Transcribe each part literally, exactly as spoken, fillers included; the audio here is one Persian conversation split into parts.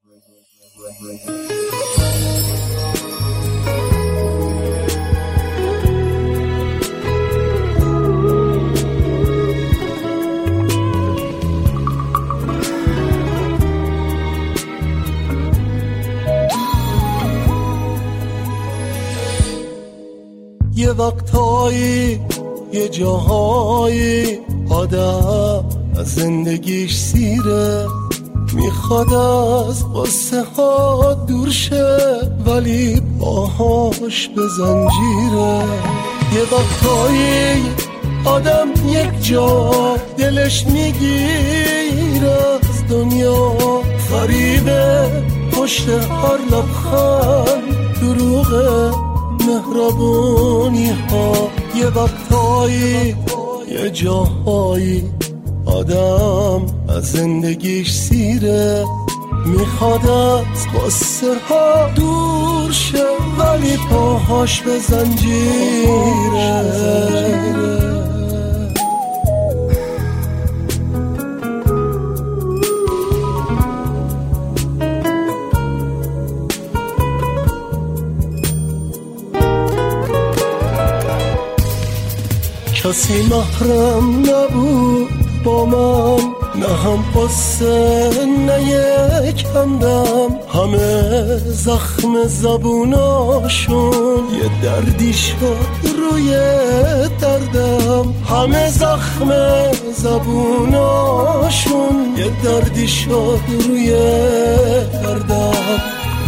یه وقتایی یه جاهایی آدم از زندگیش سیره، میخواد از قصه ها دور شه ولی باهاش به زنجیره. یه وقتایی آدم یک جا دلش میگیره از دنیا، فریبه پشت هر لبخند دروغه مهربونی ها. یه وقتایی یه جاهایی آدم از زندگیش سیره، میخواد از قصه ها دور شه ولی پاهاش به زنجیره. کسی محرم نبود با من، نه هم قصه نه یک همدم، همه زخم زبوناشون یه دردی شد روی دردم، همه زخم زبوناشون یه دردی شد روی دردم.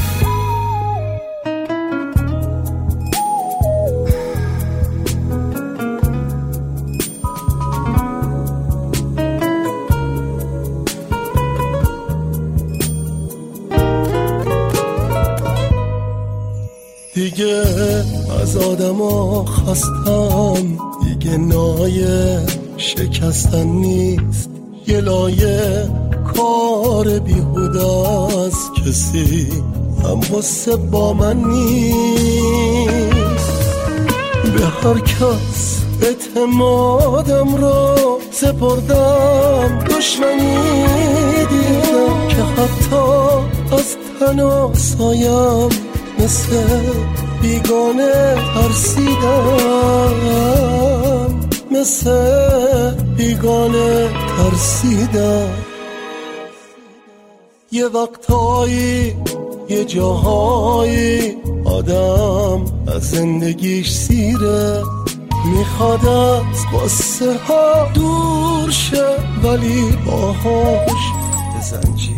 دیگه از آدما خستم، دیگه نایه شکستن نیست، یه لایه کار بیهوده است، کسی هم قصه با من نیست. به هر کس اعتمادم رو سپردم، دشمنی دیدم که حتی از تن و سایم مثل بیگانه ترسیدم، مثل بیگانه ترسیدم. یه وقتایی یه جاهایی آدم از زندگیش سیره، میخواد از قصه ها دور شه ولی باهاش به زنجیره.